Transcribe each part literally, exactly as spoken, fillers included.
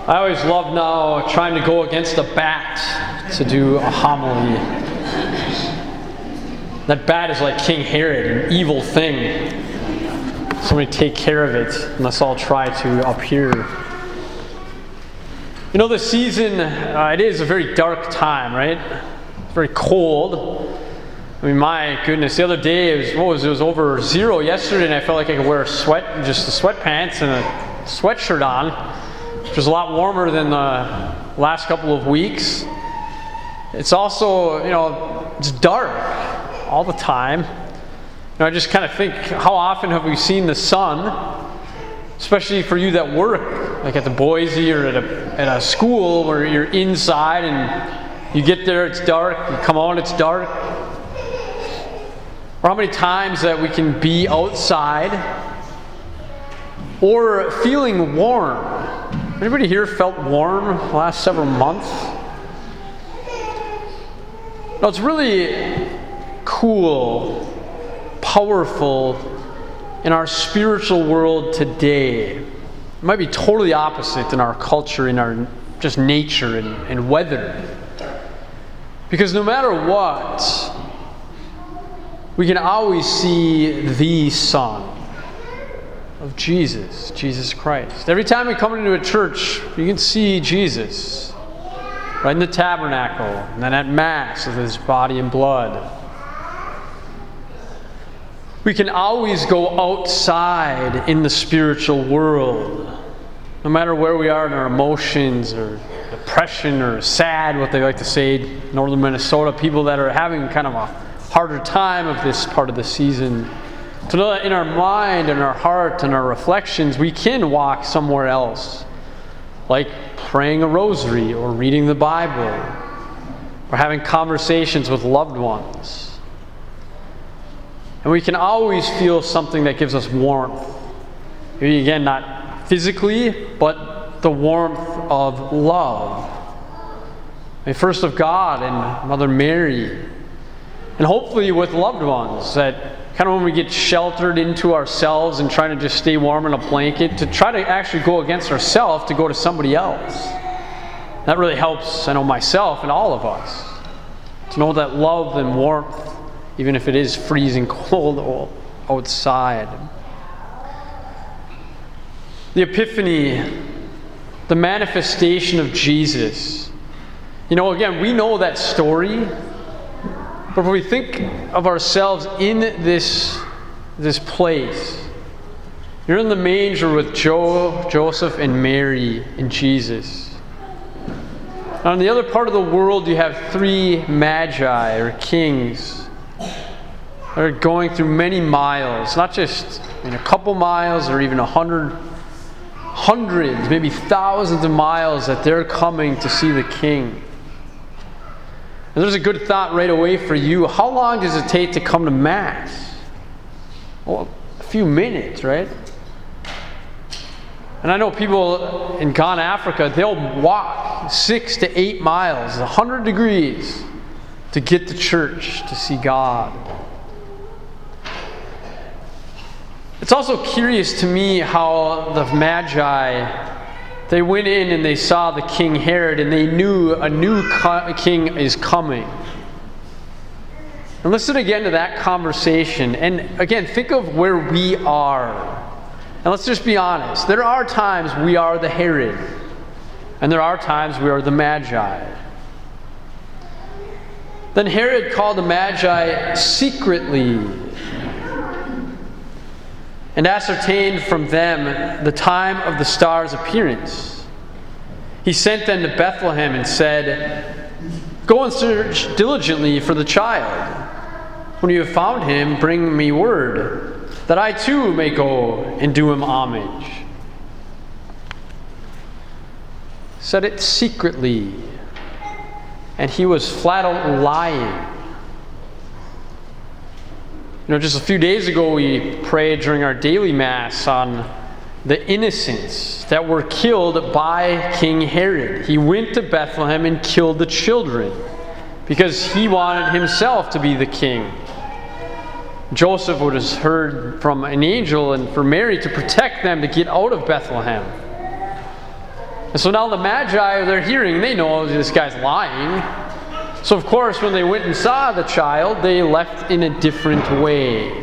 I always love now trying to go against a bat to do a homily. That bat is like King Herod, an evil thing. Somebody take care of it, and let's all try to up here. You know, this season, uh, it is a very dark time, right? It's very cold. I mean, my goodness, the other day, it was, what was it, it was over zero yesterday, and I felt like I could wear a sweat, just the sweatpants and a sweatshirt on, which was a lot warmer than the last couple of weeks. It's also, you know, it's dark all the time. You know, I just kind of think, how often have we seen the sun, especially for you that work, like at the Boise or at a, at a school where you're inside and you get there, it's dark, you come out, it's dark. Or how many times that we can be outside or feeling warm. Anybody here felt warm the last several months? No, it's really cool, powerful in our spiritual world today. It might be totally opposite in our culture, in our just nature and, and weather. Because no matter what, we can always see the Son of Jesus, Jesus Christ. Every time we come into a church, you can see Jesus. Right in the tabernacle, and then at Mass with His body and blood. We can always go outside in the spiritual world. No matter where we are in our emotions or depression or sad, what they like to say in northern Minnesota, people that are having kind of a harder time of this part of the season. To know that in our mind and our heart and our reflections, we can walk somewhere else. Like praying a rosary or reading the Bible or having conversations with loved ones. And we can always feel something that gives us warmth. Maybe again, not physically, but the warmth of love. Maybe first of God and Mother Mary. And hopefully with loved ones, that kind of when we get sheltered into ourselves and trying to just stay warm in a blanket, to try to actually go against ourselves to go to somebody else. That really helps, I know, myself and all of us. To know that love and warmth, even if it is freezing cold outside. The Epiphany, the manifestation of Jesus. You know, again, we know that story. But if we think of ourselves in this, this place, you're in the manger with Joe, Joseph and Mary and Jesus. And on the other part of the world, you have three magi or kings that are going through many miles, not just I mean, a couple miles or even a hundred, hundreds, maybe thousands of miles that they're coming to see the King. And there's a good thought right away for you. How long does it take to come to Mass? Well, a few minutes, right? And I know people in Ghana, Africa, they'll walk six to eight miles, a hundred degrees, to get to church to see God. It's also curious to me how the Magi, they went in and they saw the King Herod and they knew a new king is coming. And listen again to that conversation. And again, think of where we are. And let's just be honest. There are times we are the Herod. And there are times we are the Magi. Then Herod called the Magi secretly and ascertained from them the time of the star's appearance. He sent them to Bethlehem and said, "Go and search diligently for the child. When you have found him, bring me word, that I too may go and do him homage." Said it secretly, and he was flat out lying. You know, just a few days ago we prayed during our daily Mass on the innocents that were killed by King Herod. He went to Bethlehem and killed the children because he wanted himself to be the king. Joseph would have heard from an angel and for Mary to protect them to get out of Bethlehem. And so now the Magi, they're hearing, they know this guy's lying. So of course, when they went and saw the child, they left in a different way.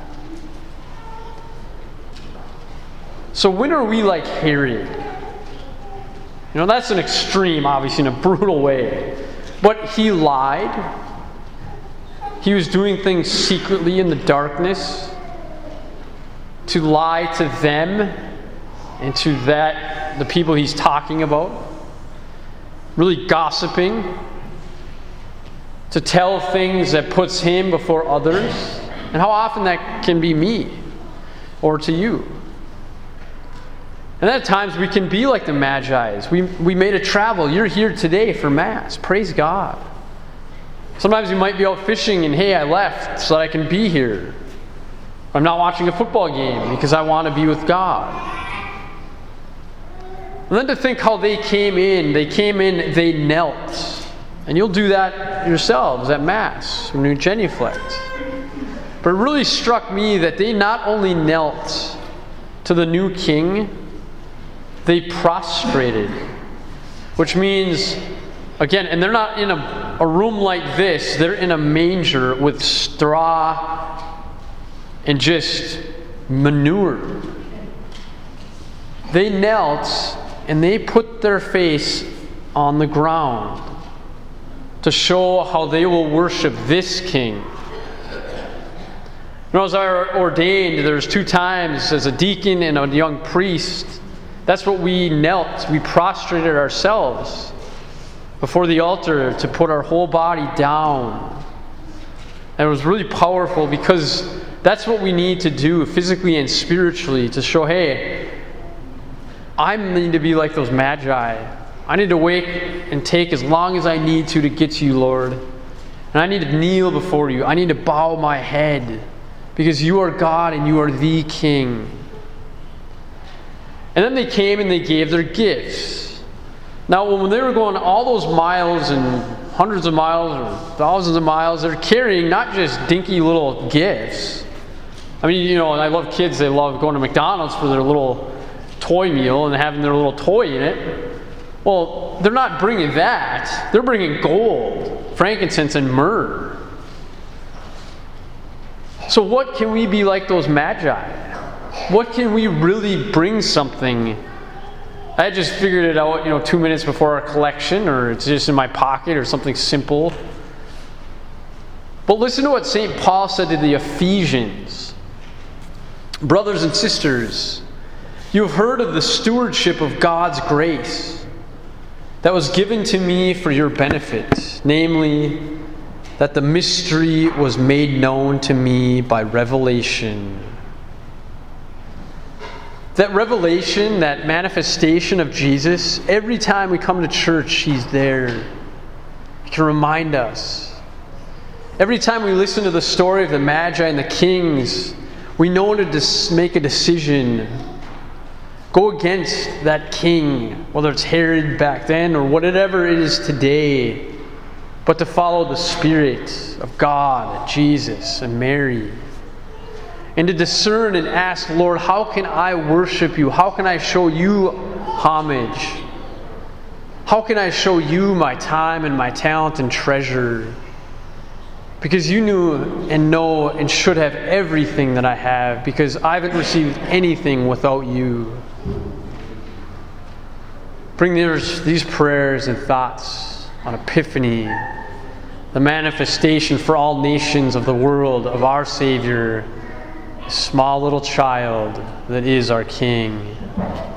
So when are we like Herod? You know, that's an extreme, obviously, in a brutal way. But he lied. He was doing things secretly in the darkness to lie to them and to that the people he's talking about. Really gossiping. To tell things that puts him before others. And how often that can be me or to you. And at times we can be like the Magi's. We, we made a travel. You're here today for Mass. Praise God. Sometimes you might be out fishing and, hey, I left so that I can be here. I'm not watching a football game because I want to be with God. And then to think how they came in. They came in, they knelt. And you'll do that yourselves at Mass when you genuflect. But it really struck me that they not only knelt to the new king, they prostrated. Which means, again, and they're not in a, a room like this, they're in a manger with straw and just manure. They knelt and they put their face on the ground to show how they will worship this king. You know, as I ordained, there's two times as a deacon and a young priest. That's what we knelt. We prostrated ourselves before the altar to put our whole body down. And it was really powerful because that's what we need to do physically and spiritually to show, hey, I need to be like those Magi. I need to wait and take as long as I need to to get to you, Lord. And I need to kneel before you. I need to bow my head because you are God and you are the King. And then they came and they gave their gifts. Now, when they were going all those miles and hundreds of miles or thousands of miles, they're carrying not just dinky little gifts. I mean, you know, I love kids. They love going to McDonald's for their little toy meal and having their little toy in it. Well, they're not bringing that. They're bringing gold, frankincense, and myrrh. So what can we be like those Magi? What can we really bring something? I just figured it out, you know, two minutes before our collection, or it's just in my pocket, or something simple. But listen to what Saint Paul said to the Ephesians. Brothers and sisters, you have heard of the stewardship of God's grace that was given to me for your benefit, namely, that the mystery was made known to me by revelation. That revelation, that manifestation of Jesus, every time we come to church, He's there. He can remind us. Every time we listen to the story of the Magi and the kings, we know to make a decision. Go against that king, whether it's Herod back then or whatever it is today, but to follow the Spirit of God, Jesus, and Mary. And to discern and ask, Lord, how can I worship you? How can I show you homage? How can I show you my time and my talent and treasure? Because you knew and know and should have everything that I have, because I haven't received anything without you. Bring these prayers and thoughts on Epiphany, the manifestation for all nations of the world of our Savior, small little child that is our King.